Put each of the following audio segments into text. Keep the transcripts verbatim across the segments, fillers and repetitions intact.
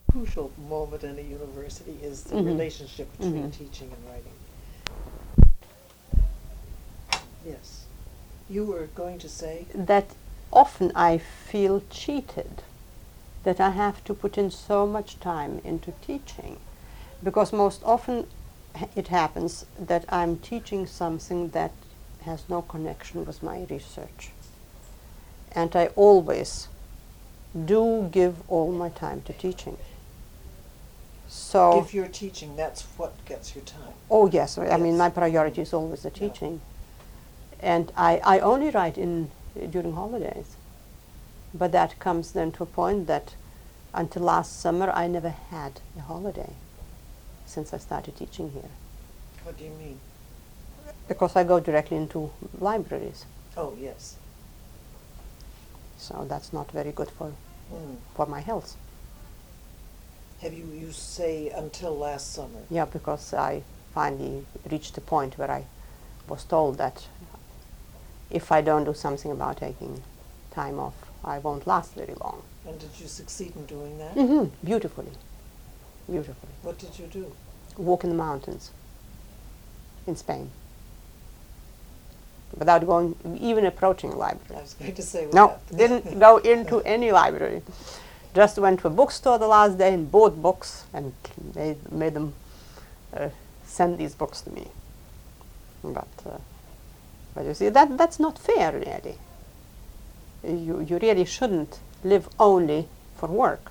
crucial moment in a university is the Mhm. relationship between Mhm. teaching and writing. Yes. You were going to say? That often I feel cheated, that I have to put in so much time into teaching, because most often h- it happens that I'm teaching something that has no connection with my research. And I always do give all my time to teaching. So, If you're teaching, that's what gets your time. oh yes, I mean Yes. my priority is always the Yeah. teaching. And I, I only write in during holidays. But that comes then to a point that until last summer I never had a holiday since I started teaching here. What do you mean? Because I go directly into libraries. Oh, yes. So that's not very good for, Mm. for my health. Have you, you say until last summer? Yeah, because I finally reached a point where I was told that if I don't do something about taking time off, I won't last very long. And did you succeed in doing that? Mm-hmm. Beautifully. Beautifully. What did you do? Walk in the mountains in Spain. Without going, even approaching a library. I was going to say No, that. didn't go into any library. Just went to a bookstore the last day and bought books and made, made them uh, send these books to me. But, uh, but you see, that that's not fair, really. You, you really shouldn't live only for work.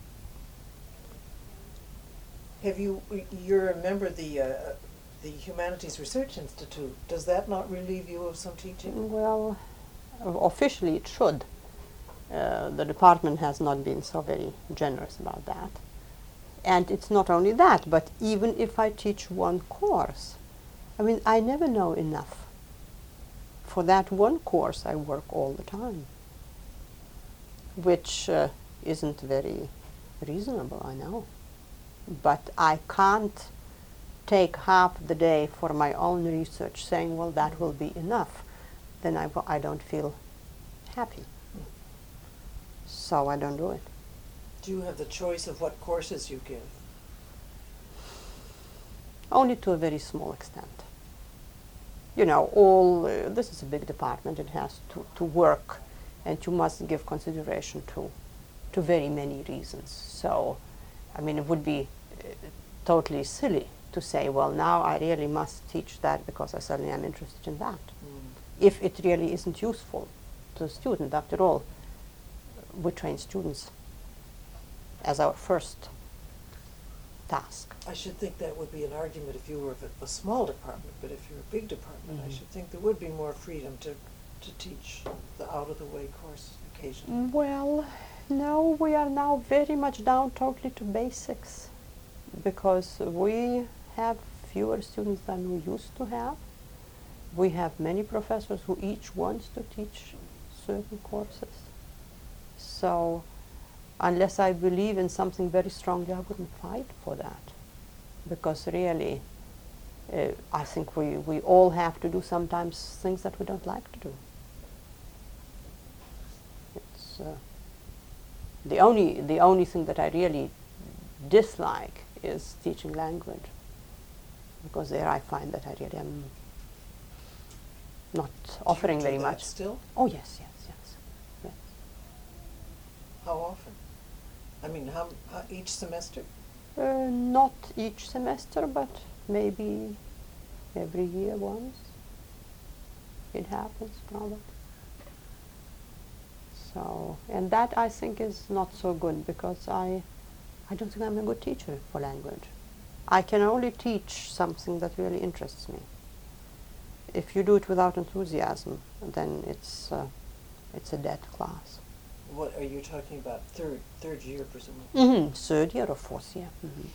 Have you, you're a member of the, uh, the Humanities Research Institute. Does that not relieve you of some teaching? Well, officially it should. Uh, the department has not been so very generous about that. And it's not only that, but even if I teach one course, I mean, I never know enough. For that one course, I work all the time, which uh, isn't very reasonable, I know. But I can't take half the day for my own research saying, well, that will be enough. Then I, I don't feel happy. So I don't do it. Do you have the choice of what courses you give? Only to a very small extent. You know, all uh, this is a big department. It has to, to work, and you must give consideration to to very many reasons. So, I mean, it would be uh, totally silly to say, well, now I really must teach that because I suddenly am interested in that. Mm. If it really isn't useful to the student, after all, we train students as our first task. I should think that would be an argument if you were of a, a small department, but if you're a big department, Mhm. I should think there would be more freedom to, to teach the out-of-the-way course occasionally. Well, no, we are now very much down totally to basics because we have fewer students than we used to have. We have many professors who each wants to teach certain courses. So unless I believe in something very strongly, I wouldn't fight for that. Because really, uh, I think we, we all have to do sometimes things that we don't like to do. It's uh, the only the only thing that I really dislike is teaching language, because there I find that I really am not offering do you very do that much. Still? Oh yes, yes, yes, yes. How often? I mean, how, how each semester? Uh, not each semester, but maybe every year once. It happens, probably. So, and that I think is not so good because I, I don't think I'm a good teacher for language. I can only teach something that really interests me. If you do it without enthusiasm, then it's uh, it's a dead class. What are you talking about? Third, third year, presumably. Mm-hmm. Third year or fourth year. Mm-hmm.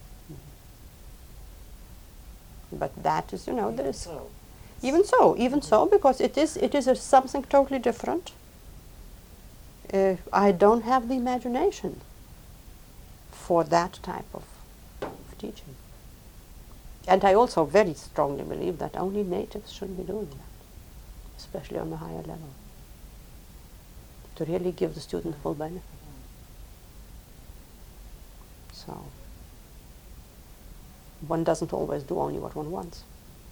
Mm-hmm. But that is, you know, there is So, even so, even Mhm. so, because it is it is a something totally different. Uh, I don't have the imagination for that type of, of teaching. And I also very strongly believe that only natives should be doing that, especially on the higher level, to really give the student full benefit. So one doesn't always do only what one wants.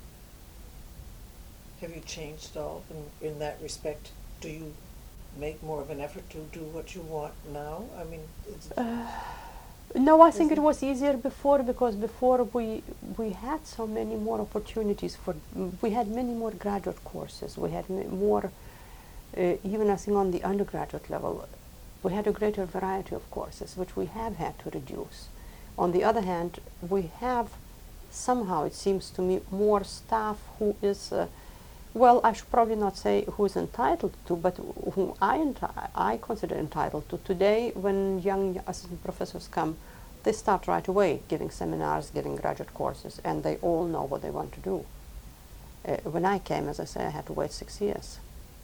Have you changed at all in, in that respect? Do you make more of an effort to do what you want now? I mean, it's, Uh, no, I think Is it it- was easier before, because before we we had so many more opportunities for. We had many more graduate courses. We had m- more, uh, even I think on the undergraduate level, we had a greater variety of courses, which we have had to reduce. On the other hand, we have somehow, it seems to me, more staff who is. Uh, Well, I should probably not say who is entitled to, but who I, enti- I consider entitled to. Today, when young assistant professors come, they start right away giving seminars, giving graduate courses, and they all know what they want to do. Uh, when I came, as I say, I had to wait six years.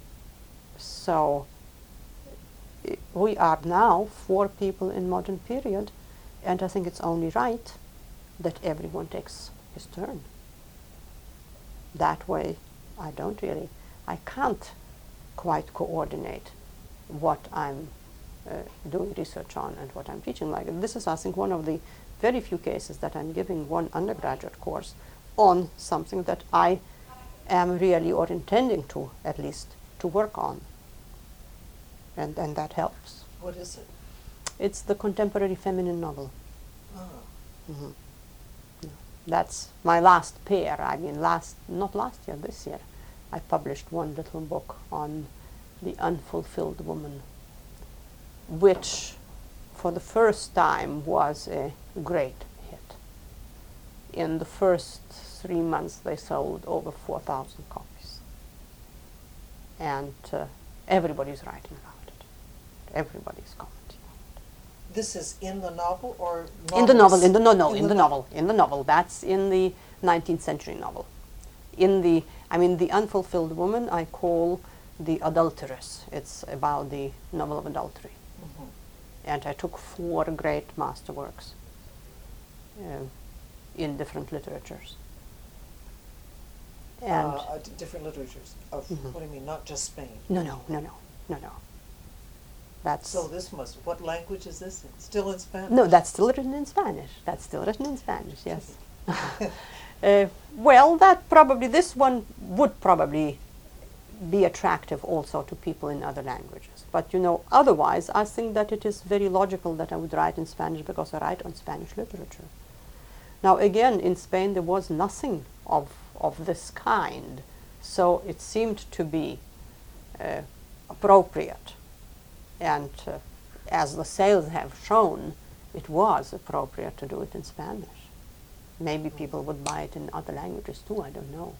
So i- we are now four people in modern period, and I think it's only right that everyone takes his turn. That way, I don't really, I can't quite coordinate what I'm uh, doing research on and what I'm teaching. Like this is, I think, one of the very few cases that I'm giving one undergraduate course on something that I am really, or intending to at least, to work on. And, and that helps. what is it? It's the contemporary feminine novel. Ah, Mhm. Yeah. That's my last pair. I mean, last not last year, this year, I published one little book on the unfulfilled woman, which, for the first time, was a great hit. In the first three months, they sold over four thousand copies, and uh, everybody's writing about it. Everybody's commenting. this is in the novel or In the novel, novels? in the no, no, in, In the, the novel, in the novel. That's in the nineteenth century novel. In the, I mean, the unfulfilled woman, I call the adulteress. It's about the novel of adultery, Mhm. and I took four great masterworks uh, in different literatures. And uh, uh, d- different literatures of, Mhm. what do you mean, not just Spain? no, no, no, no, no, no. That's So this must, what language is this in? Still in Spanish? no, that's still written in Spanish. That's still written in Spanish. Yes. Uh, well, that probably, this one would probably be attractive also to people in other languages. But, you know, otherwise, I think that it is very logical that I would write in Spanish because I write on Spanish literature. Now, again, in Spain, there was nothing of, of this kind, so it seemed to be uh, appropriate. And uh, as the sales have shown, it was appropriate to do it in Spanish. Maybe people would buy it in other languages too, I don't know.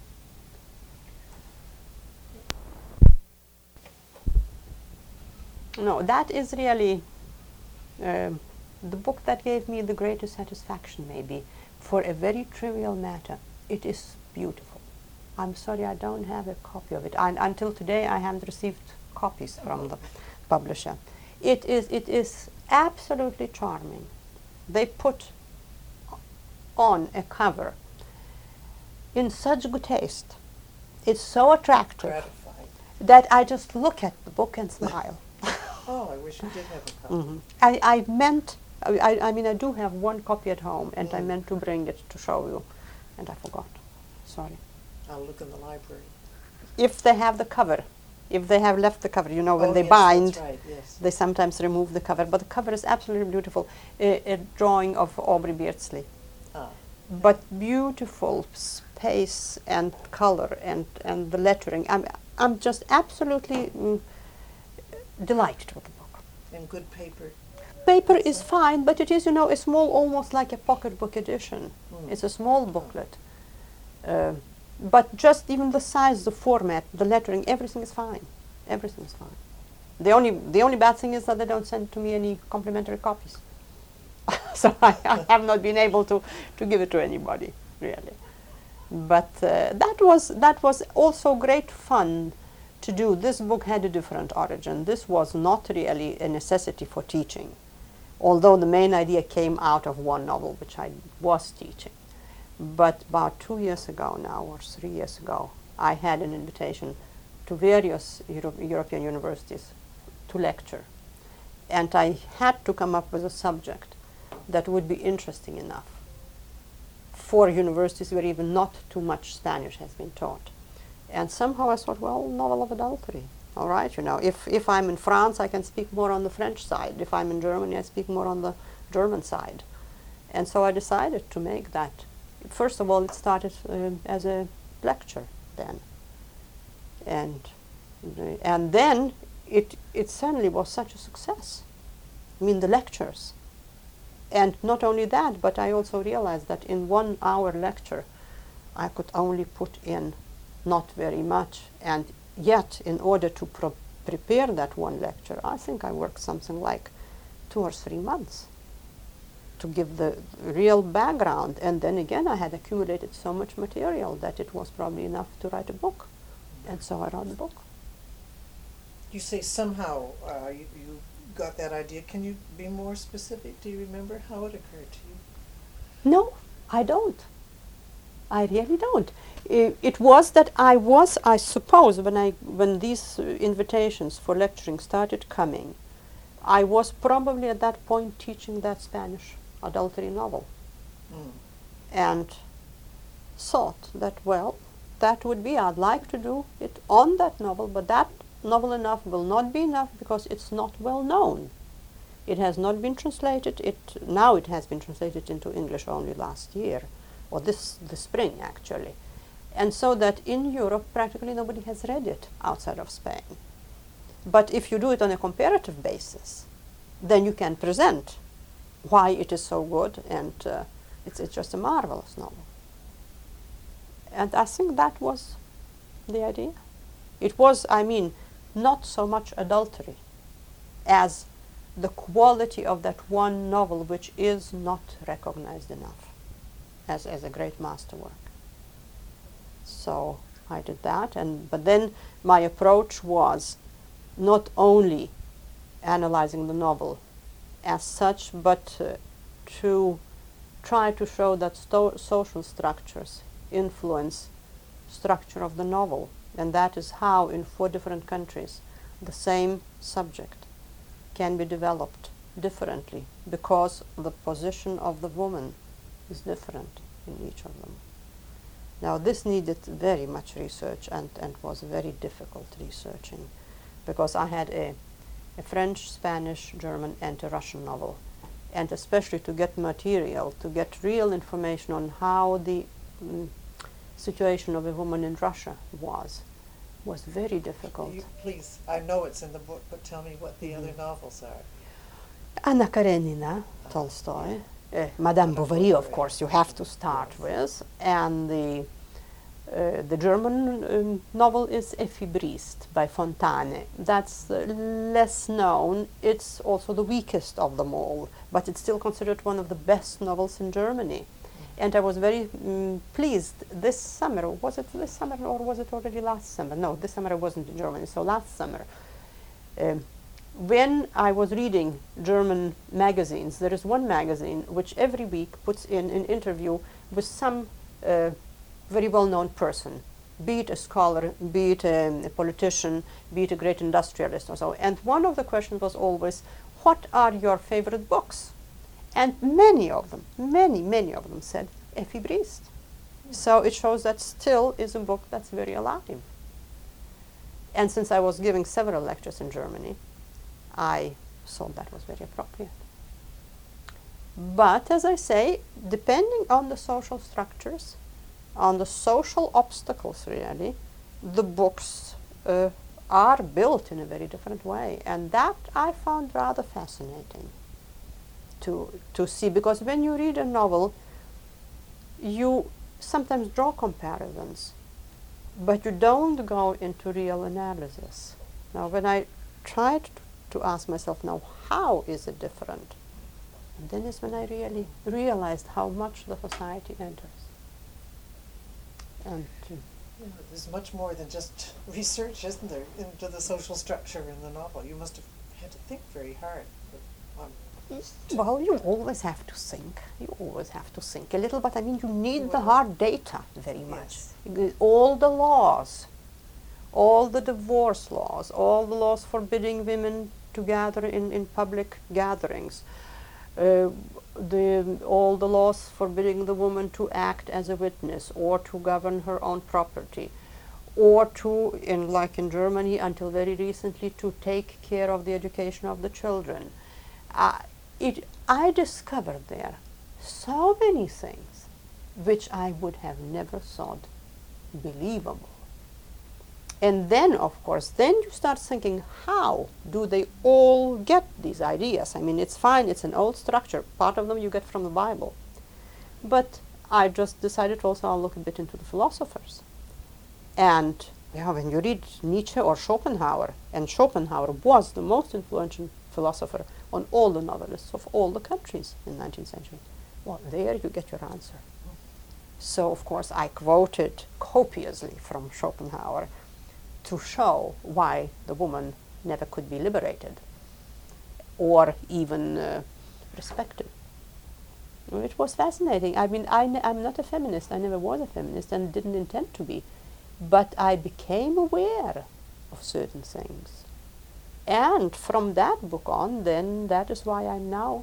No, that is really um the book that gave me the greatest satisfaction, maybe, for a very trivial matter. It is beautiful. I'm sorry I don't have a copy of it. And until today, I haven't received copies from the publisher. It is, it is absolutely charming. They put on a cover in such good taste. It's so attractive Gratified. that I just look at the book and smile. Oh, I wish you did have a copy. Mhm. I, I meant, I, I I mean, I do have one copy at home, and I Mm. meant to bring it to show you, and I forgot. Sorry. I'll look in the library. If they have the cover, if they have left the cover, you know, when Oh, they yes, bind, that's right, yes. they sometimes remove the cover, but the cover is absolutely beautiful. A, a drawing of Aubrey Beardsley, Ah, but beautiful space and color and, and the lettering. I'm, I'm just absolutely mm, delighted with the book. and good paper. Paper is fine, but it is, you know, a small, almost like a pocketbook edition. Mm. It's a small booklet. Uh, but just even the size, the format, the lettering, everything is fine. Everything is fine. The only, the only bad thing is that they don't send to me any complimentary copies. So I, I have not been able to, to give it to anybody, really. But uh, that was that was also great fun to do. This book had a different origin. This was not really a necessity for teaching, although the main idea came out of one novel which I was teaching. But about two years ago now, or three years ago, I had an invitation to various Euro- European universities to lecture. And I had to come up with a subject that would be interesting enough for universities where even not too much Spanish has been taught. And somehow I thought, well, novel of adultery. All right, you know, if, if I'm in France, I can speak more on the French side. If I'm in Germany, I speak more on the German side. And so I decided to make that. First of all, it started uh, as a lecture then. And, uh, and then it, it suddenly was such a success. I mean, the lectures. And not only that, but I also realized that in one hour lecture, I could only put in not very much. And yet, in order to pro prepare that one lecture, I think I worked something like two or three months to give the real background. And then again, I had accumulated so much material that it was probably enough to write a book. And so I wrote the book. You say somehow uh, you, you got that idea. Can you be more specific? Do you remember how it occurred to you? No, I don't. I really don't. I, it was that I was, I suppose, when I when these uh, invitations for lecturing started coming, I was probably at that point teaching that Spanish adultery novel. Mm. And thought that, well, that would be, I'd like to do it on that novel, but that novel enough will not be enough because it's not well known. It has not been translated. It now it has been translated into English only last year, or this the spring actually. And so that in Europe practically nobody has read it outside of Spain. But if you do it on a comparative basis, then you can present why it is so good, and uh, it's, it's just a marvelous novel. And I think that was the idea. It was, I mean, not so much adultery as the quality of that one novel which is not recognized enough as, as a great masterwork. So I did that, and but then my approach was not only analyzing the novel as such, but uh, to try to show that sto social structures influence structure of the novel, and that is how in four different countries the same subject can be developed differently because the position of the woman is different in each of them. Now this needed very much research, and, and was very difficult researching, because I had a, a French, Spanish, German and a Russian novel, and especially to get material, to get real information on how the mm, situation of a woman in Russia was, was very difficult. You, please, I know it's in the book, but tell me what the mm-hmm. other novels are. Anna Karenina, Tolstoy, uh, Madame Bovary, of course, you have to start yes. with, and the uh, the German um, novel is Effi Briest by Fontane. That's uh, less known. It's also the weakest of them all, but it's still considered one of the best novels in Germany. And I was very um, pleased this summer. Was it this summer or was it already last summer? No, this summer I wasn't in Germany, so last summer. Um, when I was reading German magazines, there is one magazine which every week puts in an interview with some uh, very well-known person, be it a scholar, be it um, a politician, be it a great industrialist or so. And one of the questions was always, what are your favorite books? And many of them, many, many of them said Effi Briest. So it shows that still is a book that's very alive. And since I was giving several lectures in Germany, I thought that was very appropriate. But as I say, depending on the social structures, on the social obstacles really, the books uh, are built in a very different way. And that I found rather fascinating to, to see, because when you read a novel, you sometimes draw comparisons, but you don't go into real analysis. Now, when I tried to ask myself, now, how is it different? And then is when I really realized how much the society enters. And uh, yeah, there's much more than just research, isn't there, into the social structure in the novel. You must have had to think very hard. But, um, well, you always have to think. You always have to think a little, but I mean, you need well, the hard data very much. Yes. All the laws, all the divorce laws, all the laws forbidding women to gather in, in public gatherings, uh, the, all the laws forbidding the woman to act as a witness or to govern her own property, or to, in like in Germany until very recently, to take care of the education of the children. Uh, it, I discovered there so many things which I would have never thought believable. And then, of course, then you start thinking, how do they all get these ideas? I mean, it's fine, it's an old structure. Part of them you get from the Bible. But I just decided also I'll look a bit into the philosophers. And yeah, when you read Nietzsche or Schopenhauer, and Schopenhauer was the most influential philosopher on all the novelists of all the countries in the nineteenth century, well, there you get your answer. So, of course, I quoted copiously from Schopenhauer to show why the woman never could be liberated or even uh, respected. It was fascinating. I mean, I n- I'm not a feminist. I never was a feminist and didn't intend to be. But I became aware of certain things. And from that book on, then that is why I'm now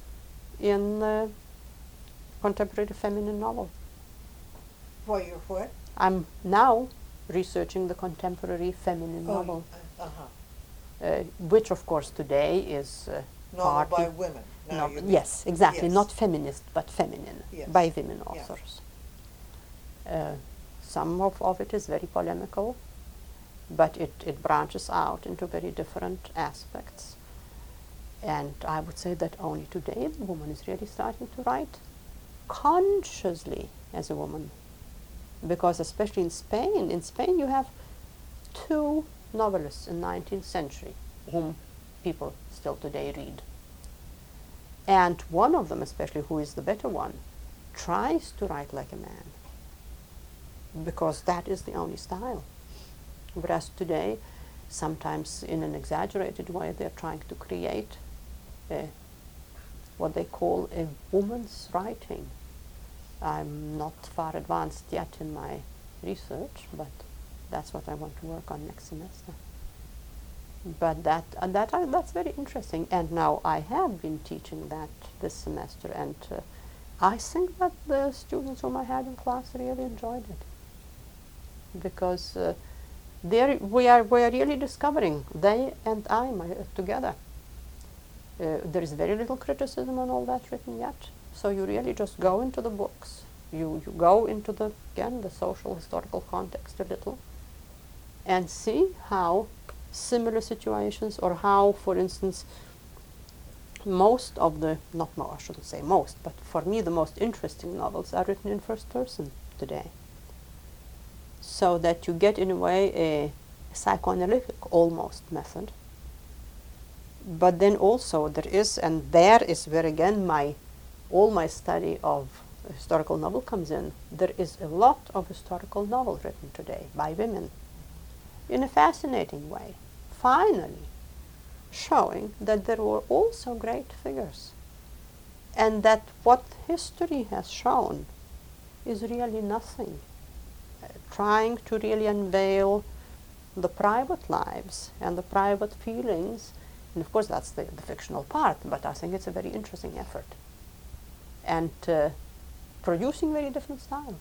in uh, contemporary feminine novel. Why you're what? I'm now researching the contemporary feminine Oh, novel, uh, uh-huh. uh, which of course today is uh, Novel by partly women. Now not, you mean- yes, exactly, Yes. not feminist but feminine, Yes. by women Yeah. authors. Uh, some of, of it is very polemical, but it, it branches out into very different aspects. And I would say that only today the woman is really starting to write consciously as a woman. Because especially in Spain, in Spain you have two novelists in the nineteenth century whom people still today read. And one of them, especially, who is the better one, tries to write like a man, because that is the only style. Whereas today, sometimes in an exaggerated way, they're trying to create a, what they call a woman's writing. I'm not far advanced yet in my research, but that's what I want to work on next semester. But that and that I, that's very interesting. And now I have been teaching that this semester, and uh, I think that the students whom I had in class really enjoyed it, because uh, there we are we are really discovering, they and I my, uh, together. Uh, there is very little criticism on all that written yet. So you really just go into the books, you, you go into the, again, the social historical context a little, and see how similar situations, or how, for instance, most of the, not most, I shouldn't say most, but for me the most interesting novels are written in first person today. So that you get, in a way, a psychoanalytic almost method. But then also there is, and there is where again my all my study of historical novel comes in. There is a lot of historical novel written today by women in a fascinating way, finally showing that there were also great figures, and that what history has shown is really nothing. Uh, trying to really unveil the private lives and the private feelings, and of course that's the, the fictional part, but I think it's a very interesting effort. And uh, producing very different style.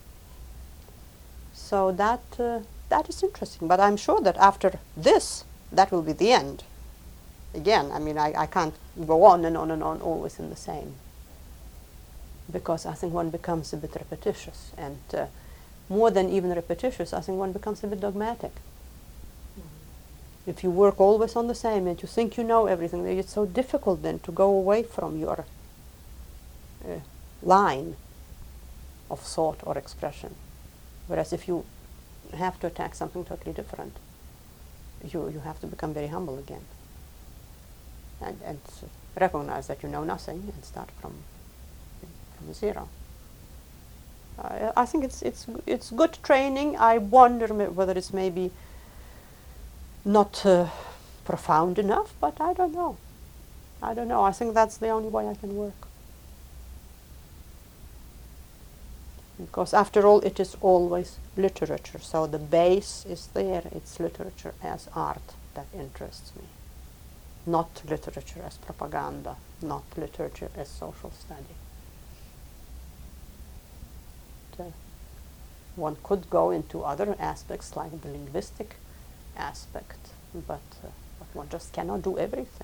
So that uh, that is interesting. But I'm sure that after this, that will be the end. Again, I mean, I, I can't go on and on and on always in the same, because I think one becomes a bit repetitious, and uh, more than even repetitious, I think one becomes a bit dogmatic. Mm-hmm. If you work always on the same and you think you know everything, it's so difficult then to go away from your Uh, line of thought or expression. Whereas if you have to attack something totally different, you, you have to become very humble again, and, and recognize that you know nothing and start from from zero. Uh, I think it's it's it's good training. I wonder m- whether it's maybe not uh, profound enough, but I don't know. I don't know. I think that's the only way I can work. Because after all, it is always literature. So the base is there. It's literature as art that interests me. not literature as propaganda, not literature as social study. The, one could go into other aspects like the linguistic aspect, but, uh, but one just cannot do everything.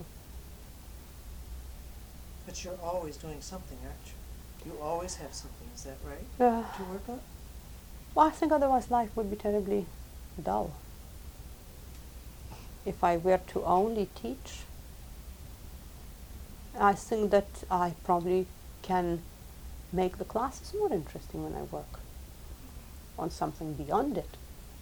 But you're always doing something, aren't you? You always have something, is that right, Uh, to work on? well, I think otherwise life would be terribly dull. If I were to only teach, I think that I probably can make the classes more interesting when I work on something beyond it.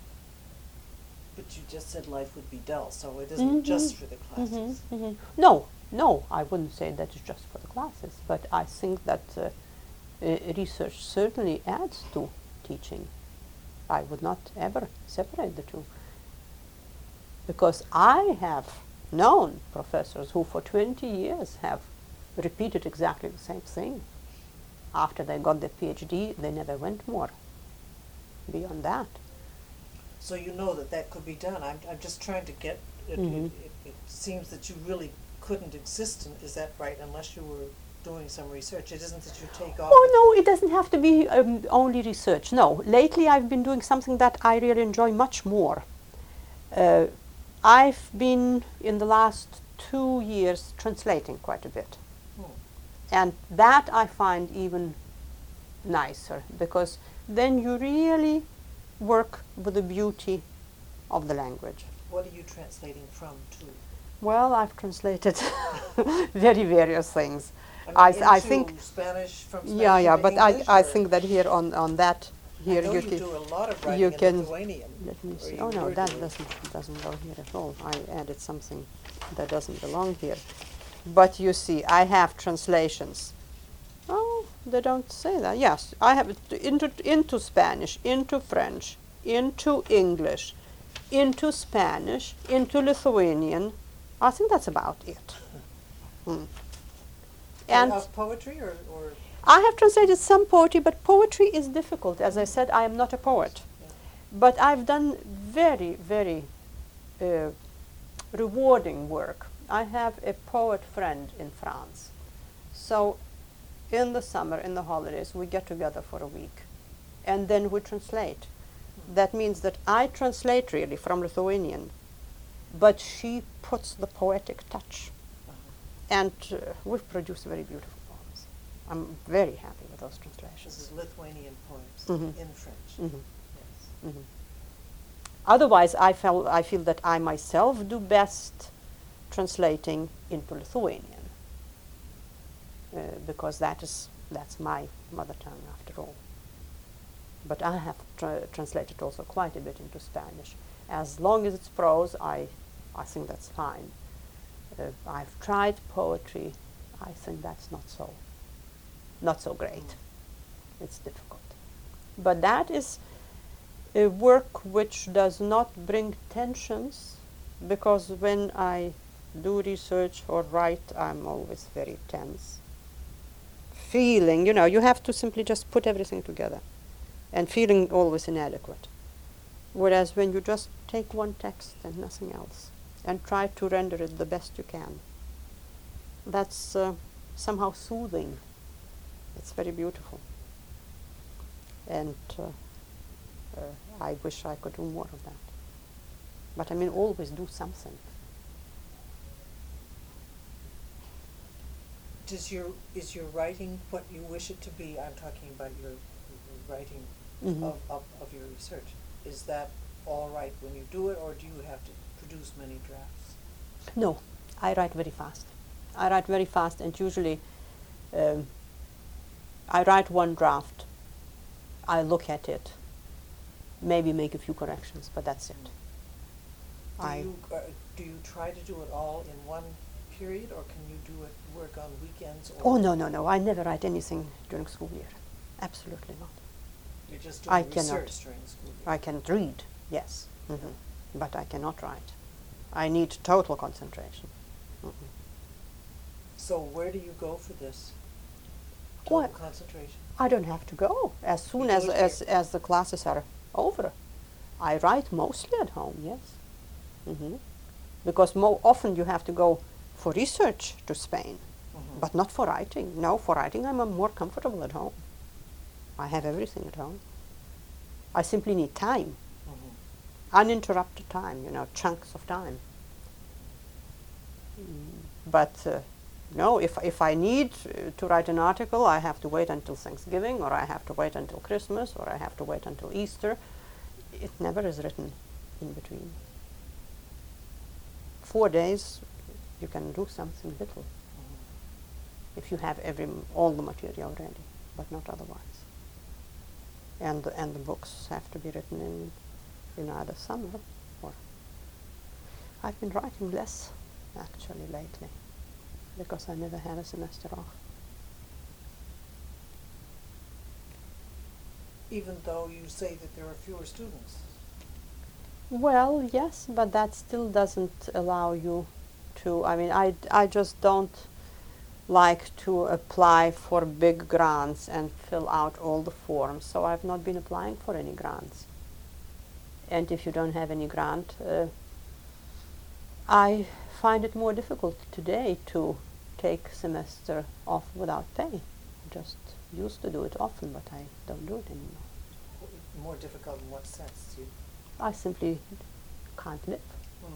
But you just said life would be dull, so it isn't Mhm. just for the classes. Mhm, mhm. No, no, I wouldn't say that it's just for the classes, but I think that uh, uh, research certainly adds to teaching. I would not ever separate the two. Because I have known professors who for twenty years have repeated exactly the same thing. After they got their PhD, they never went more beyond that. So you know that that could be done. I'm, I'm just trying to get, it, Mhm. it, it, it seems that you really couldn't exist, in, is that right, unless you were doing some research. It isn't that you take off. Oh no, it doesn't have to be um, only research. No, lately I've been doing something that I really enjoy much more. Uh, I've been in the last two years translating quite a bit. Hmm. And that I find even nicer, because then you really work with the beauty of the language. What are you translating from to? Well, I've translated very various things. I, I, mean, th- I into think, Spanish, from Spanish yeah, yeah, into but I, English, I or- think that here on, on that, here I know you you can, do a lot of writing you in can, Lithuanian. let me or see, you oh no, were that doing. doesn't, doesn't go here at all. I added something that doesn't belong here. But you see, I have translations. Oh, they don't say that. Yes, I have it into, into Spanish, into French, into English, into Spanish, into Lithuanian. I think that's about it. Mm. And And of poetry, or, or I have translated some poetry, but poetry is difficult. As I said, I am not a poet. Yeah. But I've done very, very uh, rewarding work. I have a poet friend in France. So in the summer, in the holidays, we get together for a week. And then we translate. That means that I translate really from Lithuanian, but she puts the poetic touch. And uh, we've produced very beautiful poems. I'm very happy with those this translations. is Lithuanian poems Mhm. in French. Mhm. Yes. Mhm. Otherwise, I, feel I feel that I myself do best translating into Lithuanian, uh, because that is that's my mother tongue after all. But I have tra- translated also quite a bit into Spanish. As long as it's prose, I, I think that's fine. Uh, I've tried poetry. I think that's not so, not so great. It's difficult. But that is a work which does not bring tensions, because when I do research or write, I'm always very tense. Feeling, you know, you have to simply just put everything together, and feeling always inadequate. Whereas when you just take one text and nothing else, and try to render it the best you can, that's uh, somehow soothing. It's very beautiful. And uh, uh, I wish I could do more of that. But I mean, always do something. Does your is your writing what you wish it to be? I'm talking about your, your writing Mhm. of, of, of your research. Is that all right when you do it, or do you have to produce many drafts? No, I write very fast. I write very fast, and usually um, I write one draft. I look at it, maybe make a few corrections, but that's it. Do I you uh, do you try to do it all in one period, or can you do it work on weekends? Or oh no no no! I never write anything during school year. Absolutely not. You're just I doing cannot. research during school year. I can read, yes, hmm but I cannot write. I need total concentration. Mhm. So where do you go for this? What? Total concentration. I don't have to go as soon You as do it as, here. as the classes are over. I write mostly at home, yes, hmm because more often you have to go for research to Spain, Mhm. but not for writing. No, for writing I'm uh, more comfortable at home. I have everything at home. I simply need time, Mhm. uninterrupted time, you know, chunks of time. Mm, But uh, no, if, if I need uh, to write an article, I have to wait until Thanksgiving, or I have to wait until Christmas, or I have to wait until Easter. It never is written in between. Four days, you can do something little Mhm. if you have every all the material ready, but not otherwise. And the, and the books have to be written in in either summer or. I've been writing less actually lately because I never had a semester off. Even though you say that there are fewer students. Well, yes, but that still doesn't allow you to. I mean, I, I just don't like to apply for big grants and fill out all the forms, so I've not been applying for any grants. And if you don't have any grant, uh, I find it more difficult today to take semester off without pay. Just used to do it often, but I don't do it anymore. More difficult in what sense? You, I simply can't live. hmm.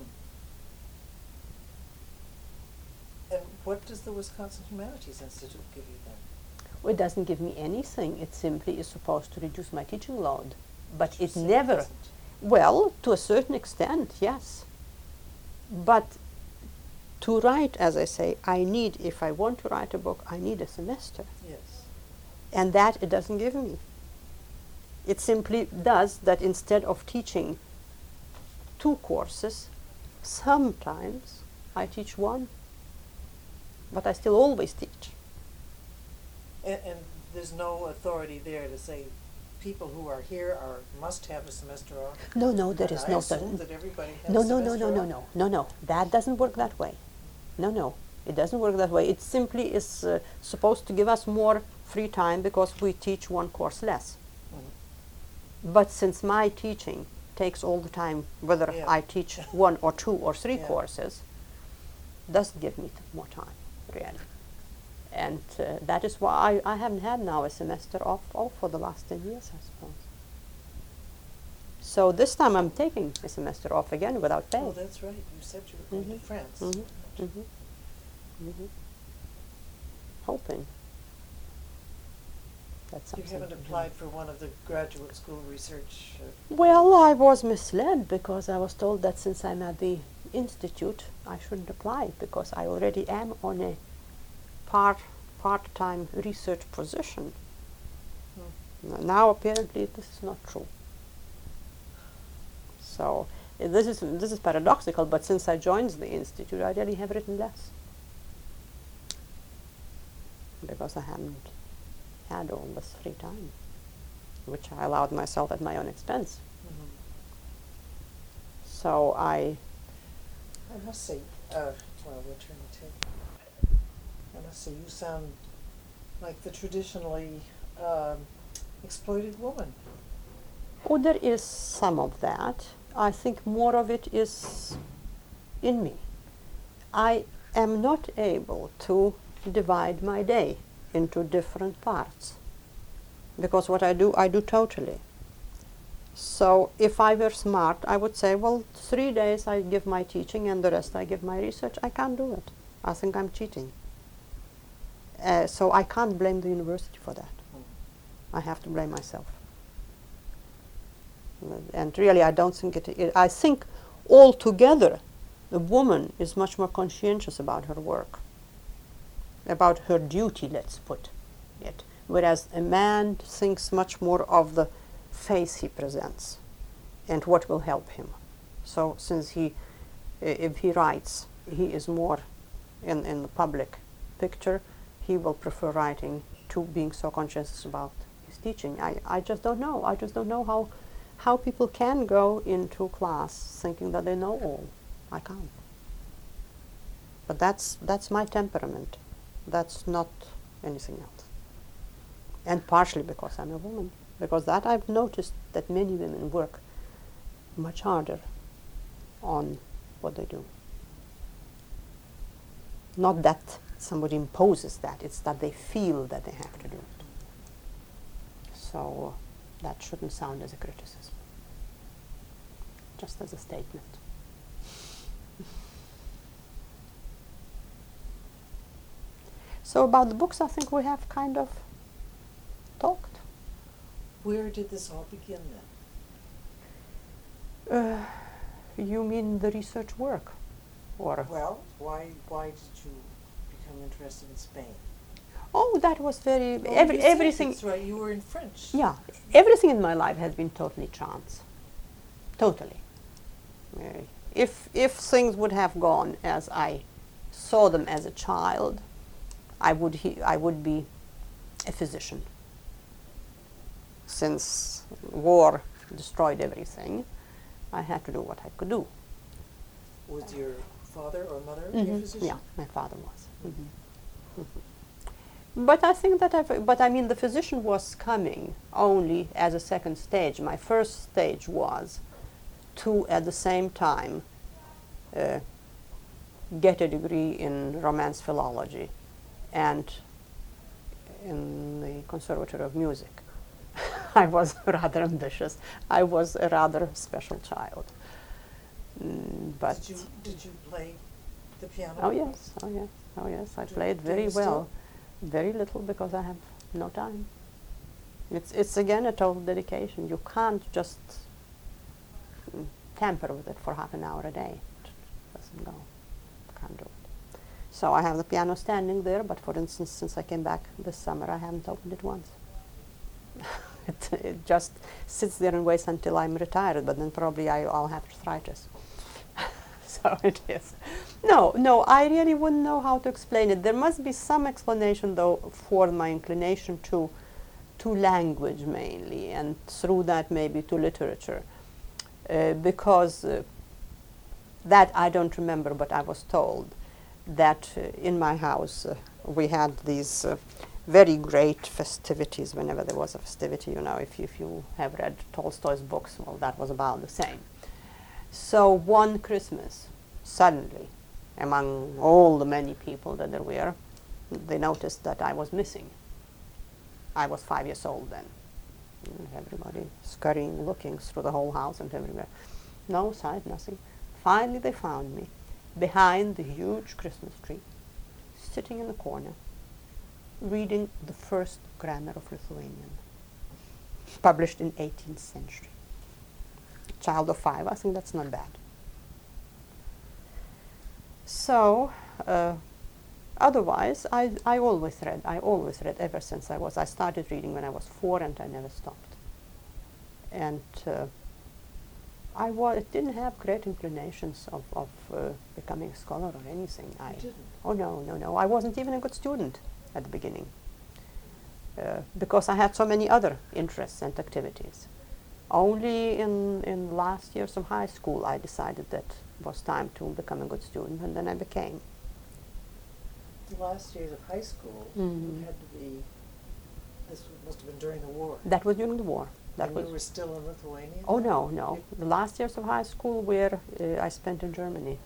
And what does the Wisconsin Humanities Institute give you then? Well, it doesn't give me anything. It simply is supposed to reduce my teaching load. But You it say never, doesn't. well, to a certain extent, yes. But to write, as I say, I need, if I want to write a book, I need a semester. Yes. And that it doesn't give me. It simply does that instead of teaching two courses, sometimes I teach one, but I still always teach. And, and there's no authority there to say people who are here are must have a semester off. No, no, there And is I no assume certain. that everybody has No, a no, no, semester no, no, off. no, no, no. That doesn't work that way. No, no, it doesn't work that way. It simply is uh, supposed to give us more free time because we teach one course less. Mhm. But since my teaching takes all the time, whether Yeah. I teach one or two or three Yeah. courses, doesn't give me t- more time, really. And uh, that is why I, I haven't had now a semester off, off for the last ten years, I suppose. So this time I'm taking a semester off again without pay. Oh, that's right. You said you were going Mhm. to France. Mhm. Mhm. Mhm. Hoping. That's You something. haven't to do. applied for one of the graduate school research. Uh, Well, I was misled because I was told that since I'm at the institute, I shouldn't apply because I already am on a part part-time research position. Hmm. N- Now apparently this is not true. So uh, this is this is paradoxical, but since I joined the institute, I really have written less because I haven't had all this free time, which I allowed myself at my own expense. Mhm. So I, I must say, uh, well, we'll turn the tape. I must say, you sound like the traditionally um, exploited woman. oh, there is some of that. I think more of it is in me. I am not able to divide my day into different parts because what I do, I do totally. So if I were smart, I would say, well, three days I give my teaching and the rest I give my research. I can't do it. I think I'm cheating. Uh, so I can't blame the university for that. I have to blame myself. And really, I don't think it, it. I think altogether, the woman is much more conscientious about her work, about her duty, let's put it. Whereas a man thinks much more of the face he presents and what will help him. So since he, i- if he writes, he is more in, in the public picture, he will prefer writing to being so conscious about his teaching. I, I just don't know. I just don't know how, how people can go into class thinking that they know all. I can't. But that's, that's my temperament. That's not anything else. And partially because I'm a woman. Because that I've noticed that many women work much harder on what they do. not that somebody imposes that, it's that they feel that they have to do it. So that shouldn't sound as a criticism, just as a statement. So about the books, I think we have kind of talked. Where did this all begin then? Uh, you mean the research work? Or Well, why why did you become interested in Spain? oh, that was very Well, every, you said everything. That's right. You were in French. Yeah, everything in my life has been totally chance. Totally. Uh, if if things would have gone as I saw them as a child, I would he, I would be a physician. Since war destroyed everything, I had to do what I could do. Was your father or mother a Mhm. physician? Yeah, my father was. Mhm. Mhm. But I think that I've, but I mean the physician was coming only as a second stage. My first stage was to, at the same time, uh, get a degree in Romance philology and in the Conservatory of Music. I was rather ambitious. I was a rather special child. Mm, but Did you did you play the piano? oh yes, oh yes, oh yes. I Do- played do very you still? well. Very little because I have no time. It's it's again a total dedication. You can't just mm, tamper with it for half an hour a day. It doesn't go. Can't do it. So I have the piano standing there, but for instance, since I came back this summer, I haven't opened it once. it, it just sits there and waits until I'm retired, but then probably I, I'll have arthritis. So it is. No, no, I really wouldn't know how to explain it. There must be some explanation, though, for my inclination to, to language mainly, and through that maybe to literature, uh, because uh, that I don't remember, but I was told that uh, in my house uh, we had these uh, very great festivities whenever there was a festivity. You know, if you, if you have read Tolstoy's books, well, that was about the same. So one Christmas, suddenly, among all the many people that there were, they noticed that I was missing. I was five years old then. And everybody scurrying, looking through the whole house and everywhere. No sight, nothing. Finally they found me behind the huge Christmas tree, sitting in the corner, reading the first grammar of Lithuanian, published in eighteenth century. Child of five, I think that's not bad. So, uh, otherwise, I, I always read. I always read ever since I was. I started reading when I was four, and I never stopped. And uh, I wa- didn't have great inclinations of, of uh, becoming a scholar or anything. I You didn't? Oh no, no, no! I wasn't even a good student at the beginning uh, because I had so many other interests and activities. Only in, in last years of high school I decided that it was time to become a good student, and then I became. The last years of high school Mhm. had to be. This must have been during the war. That was during the war. That and was. you were still in Lithuania? Oh then? no, no! The last years of high school were uh, I spent in Germany.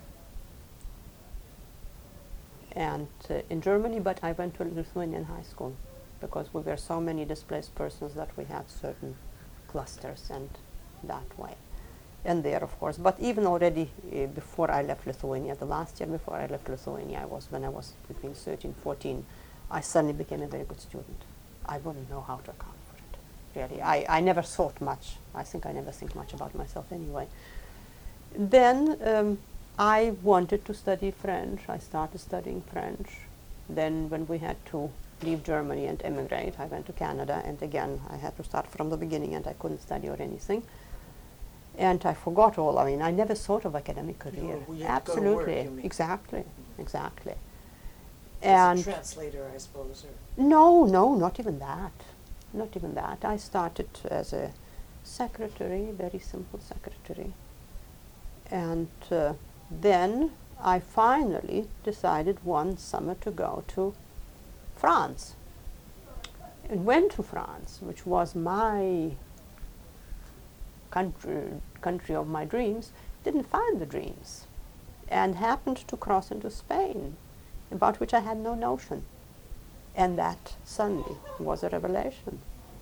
And uh, in Germany, but I went to Lithuanian high school because we were so many displaced persons that we had certain clusters and that way. And there, of course, but even already uh, before I left Lithuania, the last year before I left Lithuania, I was, when I was between thirteen, fourteen, I suddenly became a very good student. I wouldn't know how to account for it, really. I, I never thought much. I think I never think much about myself anyway. Then um, I wanted to study French. I started studying French. Then when we had to leave Germany and emigrate, I went to Canada, and again I had to start from the beginning, and I couldn't study or anything. And I forgot all. I mean, I never thought of academic career. You- you had to go to work, Absolutely, you mean. exactly, exactly. As And a translator, I suppose, or no, no, not even that. Not even that. I started as a secretary, very simple secretary. And uh, then I finally decided one summer to go to France. And went to France, which was my country, country of my dreams. Didn't find the dreams. And happened to cross into Spain about which I had no notion. And that Sunday was a revelation.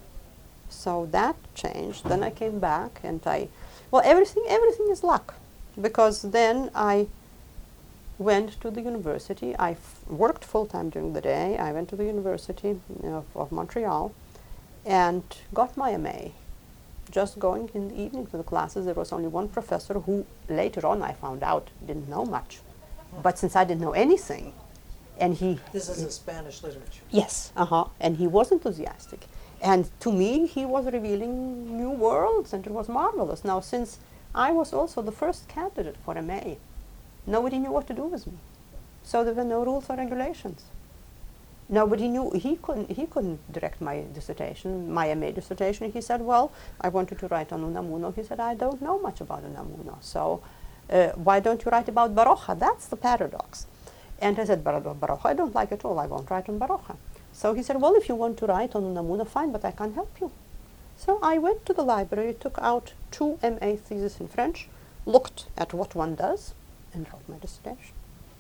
So that changed. Then I came back and I, well, everything, everything is luck. Because then I went to the university. I f- worked full-time during the day. I went to the University of, of Montreal and got my M A. Just going in the evening to the classes. There was only one professor who later on I found out didn't know much. But since I didn't know anything, and he... This is a Spanish literature. Yes, uh-huh, and he was enthusiastic. And to me, he was revealing new worlds, and it was marvelous. Now, since I was also the first candidate for M A, nobody knew what to do with me. So there were no rules or regulations. Nobody knew, he couldn't, he couldn't direct my dissertation, my M A dissertation. He said, well, I wanted to write on Unamuno. He said, I don't know much about Unamuno, so uh, why don't you write about Baroja? That's the paradox. And I said, Bar- Baroja, I don't like it at all. I won't write on Baroja. So he said, well, if you want to write on Unamuno, fine, but I can't help you. So I went to the library, took out two M A theses in French, looked at what one does, and wrote my dissertation.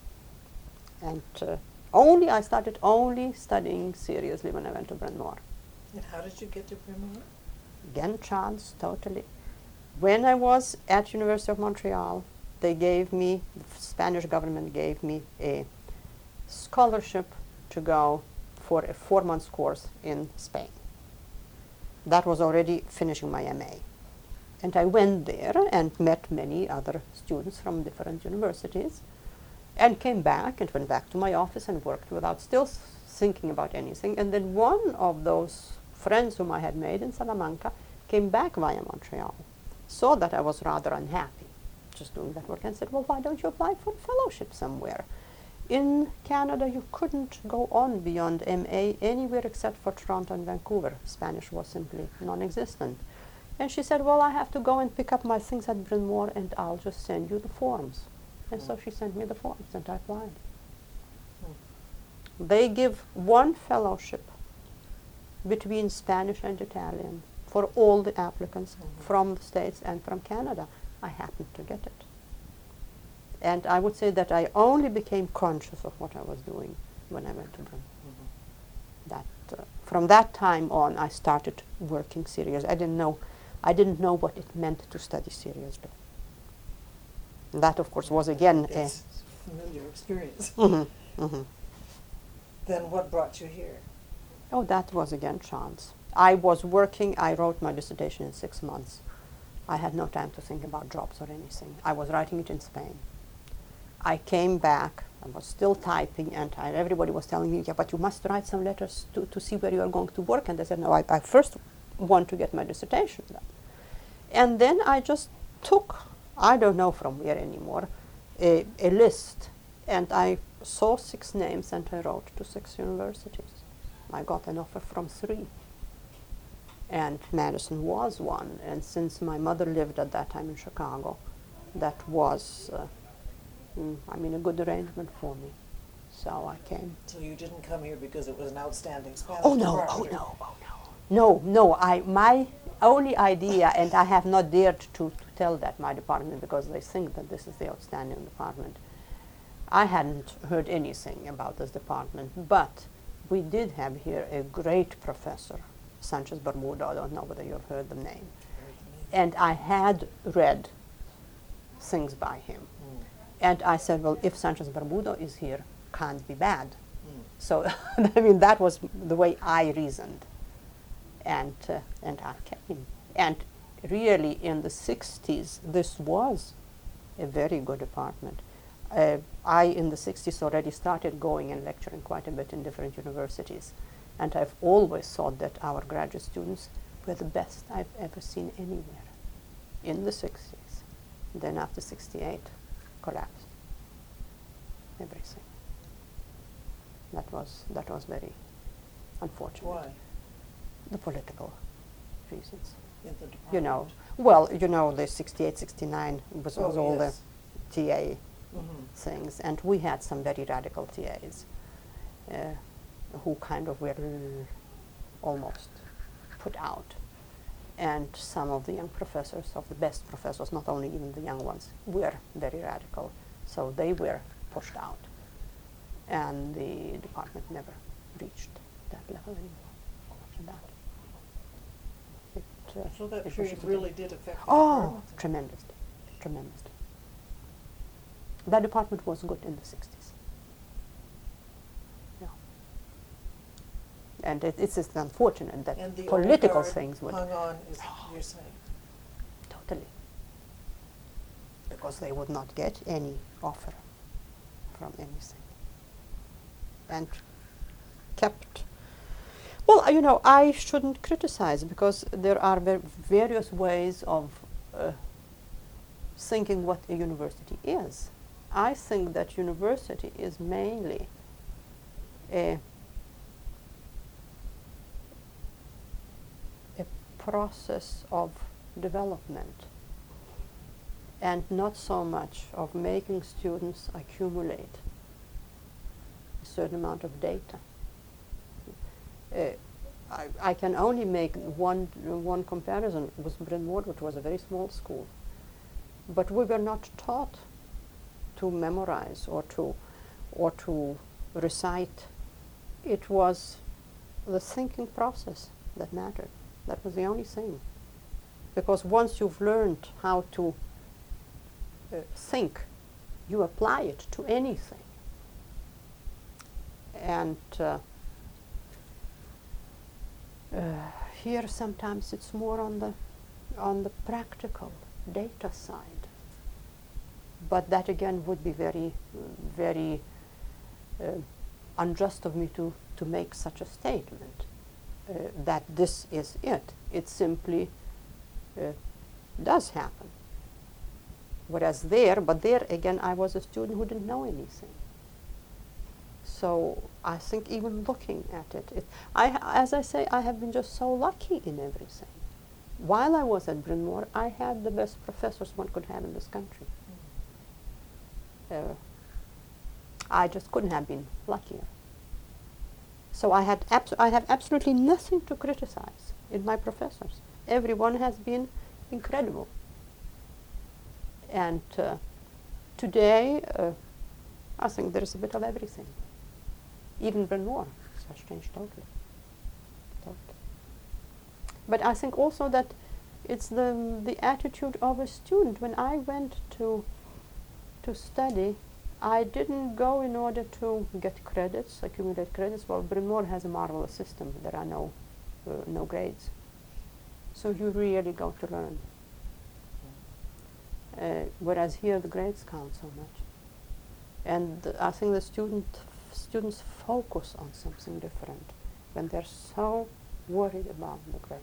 And uh, only, I started only studying seriously when I went to Bryn Mawr. And how did you get to Bryn Mawr? Again, chance, totally. When I was at University of Montreal, they gave me, the Spanish government gave me a scholarship to go for a four-month course in Spain. That was already finishing my M A. And I went there and met many other students from different universities and came back and went back to my office and worked without still s- thinking about anything. And then one of those friends whom I had made in Salamanca came back via Montreal, saw that I was rather unhappy just doing that work, and said, well, why don't you apply for a fellowship somewhere? In Canada, you couldn't go on beyond M A anywhere except for Toronto and Vancouver. Spanish was simply non-existent. And she said, well, I have to go and pick up my things at Bryn Mawr, and I'll just send you the forms. And so she sent me the forms, and I applied. They give one fellowship between Spanish and Italian for all the applicants Mhm. from the States and from Canada. I happened to get it. And I would say that I only became conscious of what I was doing when I went to Bryn. Mhm. That uh, from that time on, I started working serious. I didn't know, I didn't know what it meant to study seriously. And that, of course, was again a. It's a familiar experience. Mhm, mhm. Then what brought you here? Oh, that was again chance. I was working. I wrote my dissertation in six months. I had no time to think about jobs or anything. I was writing it in Spain. I came back. I was still typing, and I, everybody was telling me, yeah, but you must write some letters to, to see where you are going to work. And I said, no, I, I first want to get my dissertation done. And then I just took, I don't know from where anymore, a, a list, and I saw six names, and I wrote to six universities. I got an offer from three. And Madison was one. And since my mother lived at that time in Chicago, that was, uh, mm, I mean, a good arrangement for me. So I came. So you didn't come here because it was an outstanding Spanish Oh no! Oh department. no! Oh no! No! No! I my only idea, and I have not dared to, to tell that my department because they think that this is the outstanding department. I hadn't heard anything about this department, but we did have here a great professor, Sanchez Bermudo. I don't know whether you've heard the name. And I had read things by him. Mm. And I said, well, if Sanchez Bermudo is here, can't be bad. Mm. So, I mean, that was the way I reasoned. And, uh, and I came. And really, in the sixties, this was a very good department. Uh, I, in the sixties, already started going and lecturing quite a bit in different universities. And I've always thought that our graduate students were the best I've ever seen anywhere in the sixties. Then after sixty-eight, collapsed. Everything. That was, that was very unfortunate. Why? The political reasons. In the department? You know, well, you know, the sixty-eight, sixty-nine was, Oh, was all yes. the T A Mhm. things, and we had some very radical T As uh, who kind of were uh, almost put out. And some of the young professors, of the best professors, not only even the young ones, were very radical, so they were pushed out. and the department never reached that level anymore after that. It, uh, So that it was period just a really bit- did affect the Oh, department. tremendously, tremendously. That department was good in the sixties. Yeah. And it, it's just unfortunate that And the political old guard things would hung on, is you're saying. totally, because they would not get any offer from anything, and kept. Well, you know, I shouldn't criticize because there are ver- various ways of uh, thinking what a university is. I think that university is mainly a, a process of development and not so much of making students accumulate a certain amount of data. Uh, I, I can only make one, one comparison with Bryn Mawr, which was a very small school. But we were not taught to memorize or to, or to recite. It was the thinking process that mattered. That was the only thing. Because once you've learned how to uh, think, you apply it to anything. And uh, uh, here sometimes it's more on the, on the practical data side. But that again would be very, very uh, unjust of me to, to make such a statement, uh, that this is it. It simply uh, does happen. Whereas there, but there again, I was a student who didn't know anything. So I think even looking at it, it I, as I say, I have been just so lucky in everything. While I was at Bryn Mawr, I had the best professors one could have in this country. Uh, I just couldn't have been luckier. So I had abs- I have absolutely nothing to criticize in my professors. Everyone has been incredible. And uh, today, uh, I think there is a bit of everything. Even Bryn Mawr has changed totally. totally. But I think also that it's the the attitude of a student. When I went to to study, I didn't go in order to get credits, accumulate credits. Well, Bryn Mawr has a marvelous system. There are no uh, no grades, so you really go to learn. Uh, whereas here the grades count so much, and uh, I think the student f- students focus on something different when they're so worried about the grade.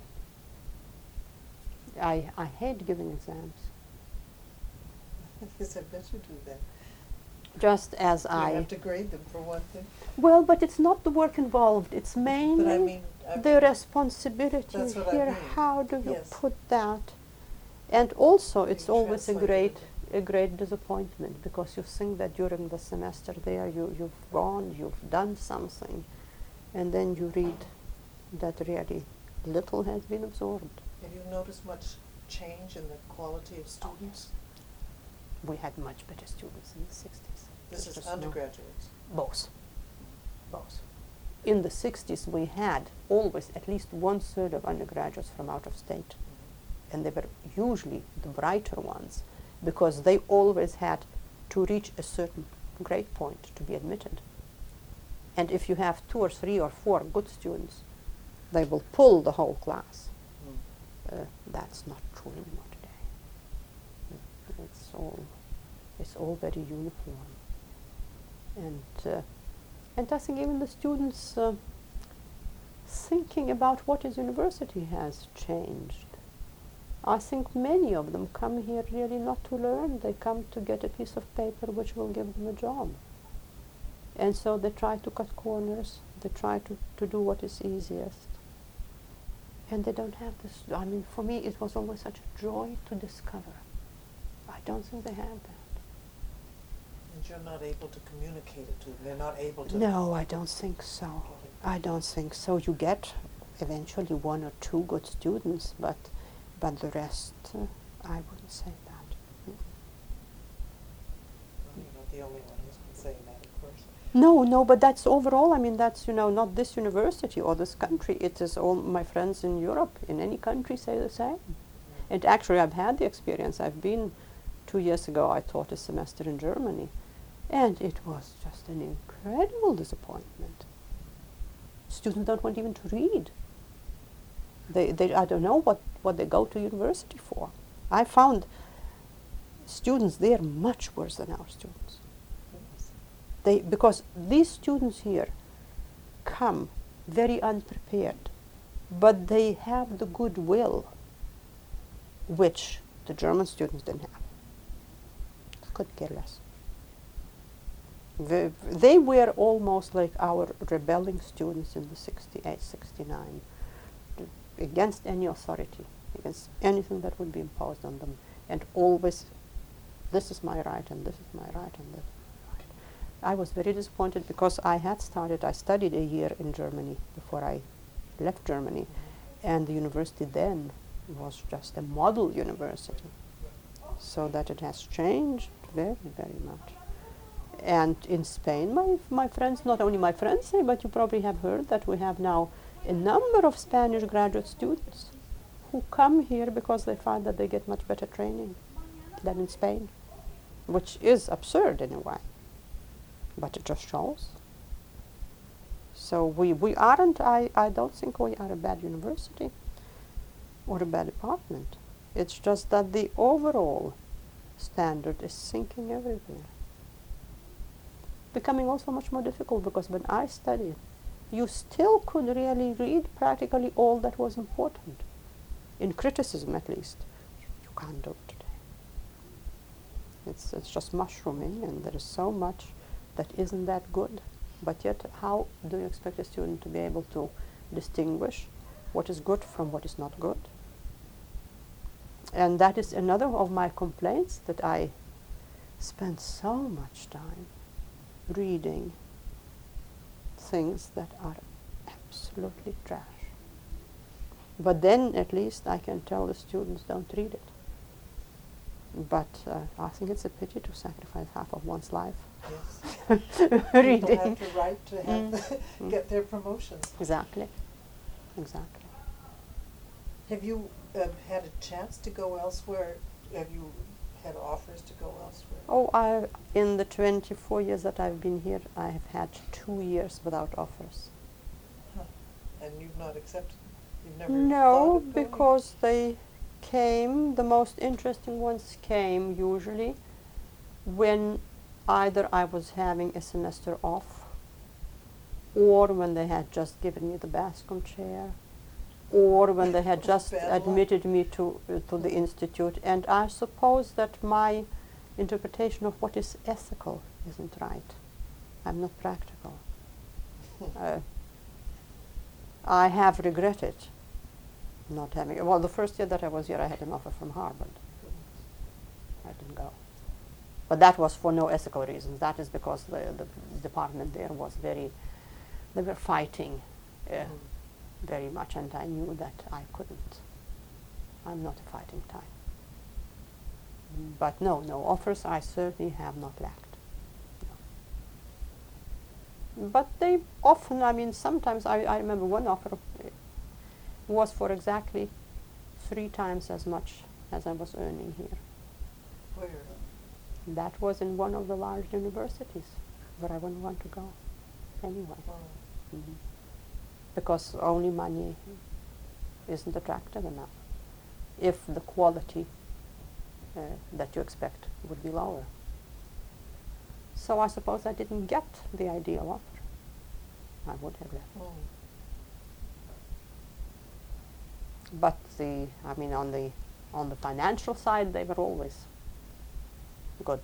I I hate giving exams. Yes, I bet you do that. Just as You I have to grade them for one thing. well, but it's not the work involved. It's mainly But I mean, I the responsibility That's what I here. mean. How do you Yes. put that? And also, it's You always a translate great, it. a great disappointment because you think that during the semester there you you've gone, you've done something, and then you read that really little has been absorbed. Have you noticed much change in the quality of students? We had much better students in the sixties. This There's is just no- undergraduates. Both. Both. In the sixties, we had always at least one third of undergraduates from out of state. And they were usually the brighter ones because they always had to reach a certain grade point to be admitted. And if you have two or three or four good students, they will pull the whole class. Mm. Uh, that's not true anymore today. Mm, It's all, it's all very uniform. And, uh, and I think even the students uh, thinking about what is university has changed. I think many of them come here really not to learn. They come to get a piece of paper which will give them a job. And so they try to cut corners. They try to, to do what is easiest. And they don't have this. I mean, for me, it was always such a joy to discover. I don't think they have that. And you're not able to communicate it to them. They're not able to. No, I don't think so. get it. I don't think so. You get eventually one or two good students, but but the rest, uh, I wouldn't say that. Mm. Well, you're not the only one who's been saying that, of course. No, no, but that's overall, I mean, that's, you know, not this university or this country. It is all my friends in Europe, in any country, say the same. And actually, I've had the experience. I've been, two years ago, I taught a semester in Germany. And it was just an incredible disappointment. Students don't want even to read. They, they, I don't know what, what they go to university for. I found students there much worse than our students. They, because these students here come very unprepared, but they have the goodwill which the German students didn't have. Could care less. They, they were almost like our rebelling students in the sixty-eight, sixty-nine, against any authority, against anything that would be imposed on them, and always, this is my right, and this is my right, and this. I was very disappointed because I had started, I studied a year in Germany before I left Germany, mm-hmm. and the university then was just a model university, so that it has changed very, very much. And in Spain, my, my friends, not only my friends say, but you probably have heard that we have now a number of Spanish graduate students who come here because they find that they get much better training than in Spain, which is absurd in a way. But it just shows. So we, we aren't, I, I don't think we are a bad university or a bad department. It's just that the overall standard is sinking everywhere. Becoming also much more difficult because when I studied, you still could really read practically all that was important. In criticism at least. You can't do it today. It's, it's just mushrooming, and there is so much that isn't that good. But yet, how do you expect a student to be able to distinguish what is good from what is not good? And that is another of my complaints, that I spend so much time reading things that are absolutely trash. But then, at least, I can tell the students, don't read it. But uh, I think it's a pity to sacrifice half of one's life. Yes. Reading. People have to write to have Mm. the get their promotions. Exactly. Exactly. Have you uh, had a chance to go elsewhere? Have you had offers to go elsewhere? Oh, I, in the twenty-four years that I've been here, I have had two years without offers. Huh. And you've not accepted? You've never No, thought of going? because they came, the most interesting ones came usually when either I was having a semester off, or when they had just given me the Bascom chair, or when they had just Bad luck. admitted me to uh, to the institute. And I suppose that my interpretation of what is ethical isn't right. I'm not practical. uh, I have regretted not having. Well, the first year that I was here, I had an offer from Harvard. I didn't go. But that was for no ethical reasons. That is because the, the department there was very, they were fighting uh, Mm. very much, and I knew that I couldn't. I'm not a fighting type. But no, no offers I certainly have not lacked. No. But they often, I mean, sometimes, I, I remember one offer uh, was for exactly three times as much as I was earning here. Where? That was in one of the large universities where I wouldn't want to go anyway. Oh. Mm-hmm. Because only money isn't attractive enough if the quality uh, that you expect would be lower. So I suppose I didn't get the ideal offer. I would have left. Oh. But the, I mean, on the on the financial side, they were always good.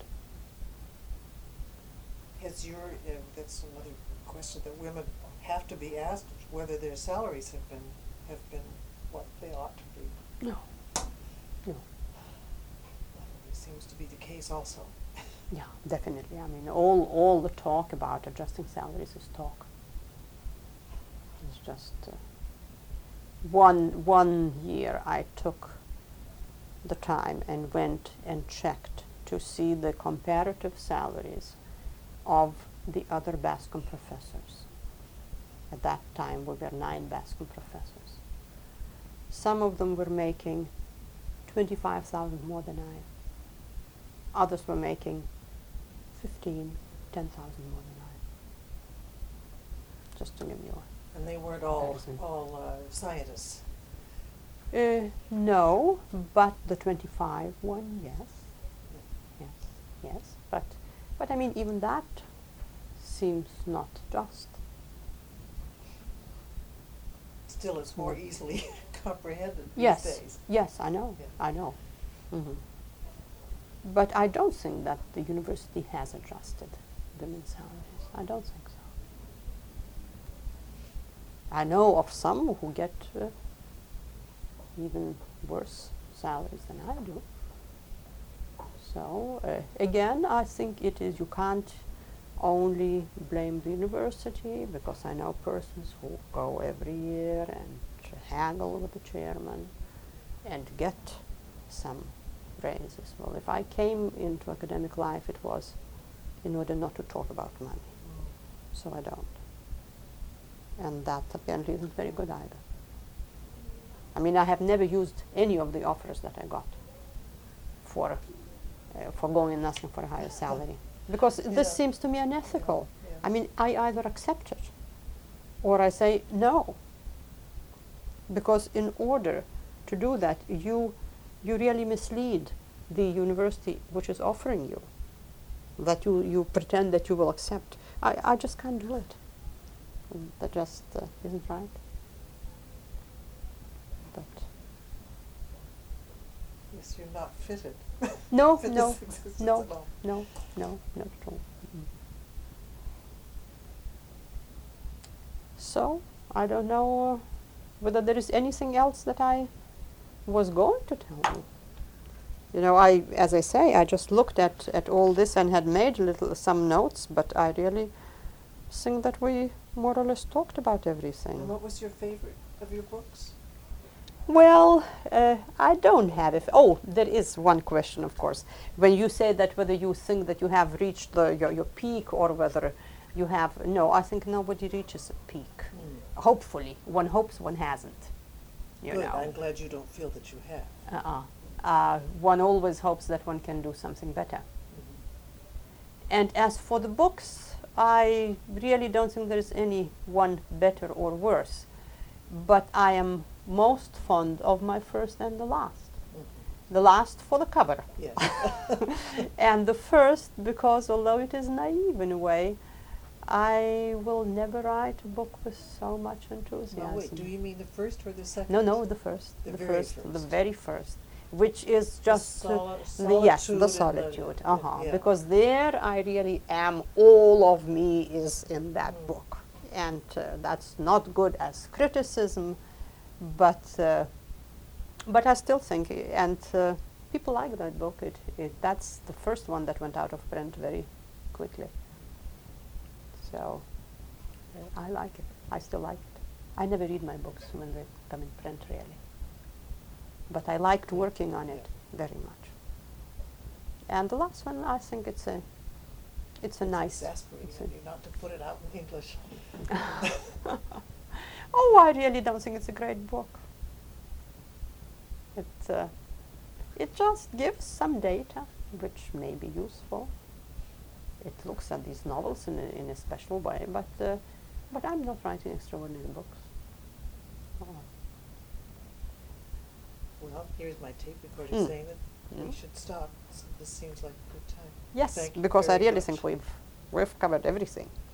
Has your, uh, that's another question that women have to be asked, whether their salaries have been, have been what they ought to be. No. No. It seems to be the case also. Yeah, definitely. I mean, all all the talk about adjusting salaries is talk. It's just uh, one one year I took the time and went and checked to see the comparative salaries of the other Bascom professors. At that time, we were nine Bascom professors. Some of them were making twenty-five thousand more than I. Others were making fifteen, ten thousand more than I. Just to give you a And they weren't all, comparison. all uh, scientists. Uh, no, but the twenty-five one, yes, yes, yes. But, but I mean, even that seems not just. Still, it's more easily comprehended Yes, these days. yes, I know, Yeah. I know. hmm But I don't think that the university has adjusted women's salaries. I don't think so. I know of some who get uh, even worse salaries than I do. So uh, again, I think it is, you can't only blame the university, because I know persons who go every year and haggle with the chairman and get some raises. Well, if I came into academic life, it was in order not to talk about money. So I don't. And that apparently isn't very good either. I mean, I have never used any of the offers that I got for uh, for going and asking for a higher salary, because Yeah. this seems to me unethical. Yeah. I mean, I either accept it or I say no. Because in order to do that, you you really mislead the university which is offering you, that you, you pretend that you will accept. I, I just can't do it. Mm, That just uh, isn't right. But Yes, you're not fitted. no, for no, this existence no, at all. no, no, not at all. Mm. So, I don't know uh, whether there is anything else that I was going to tell you. You know, I, as I say, I just looked at, at all this and had made little some notes, but I really think that we more or less talked about everything. And what was your favorite of your books? Well, uh, I don't have it. Oh, there is one question, of course. When you say that whether you think that you have reached the, your, your peak or whether you have, no, I think nobody reaches a peak. Hopefully. One hopes one hasn't. You Good. know. I'm glad you don't feel that you have. Uh-uh. Uh, one always hopes that one can do something better. And as for the books, I really don't think there is any one better or worse. But I am most fond of my first and the last. The last for the cover. Yes. And the first because, although it is naive in a way, I will never write a book with so much enthusiasm. Now wait, do you mean the first or the second? No, no, the first. The the very first, the first. very first, which is just soli- uh, the, yes, solitude the and the- solitude. Uh huh. yeah. Because there, I really am. All of me is in that Mm. book, and uh, that's not good as criticism, but uh, but I still think, i- and uh, people like that book. It, it that's the first one that went out of print very quickly. So uh, I like it. I still like it. I never read my books when they come in print, really. But I liked working on it very much. And the last one, I think it's a, it's a nice. Exasperating it's a- of you not to put it out in English. Oh, I really don't think it's a great book. It, uh, it just gives some data which may be useful. It looks at these novels in a, in a special way, but uh, but I'm not writing extraordinary books. Oh. Well, here's my tape recorder Mm. saying that we Mm. should stop. So this seems like a good time. Yes, Thank you because I very really much. think we've we've covered everything.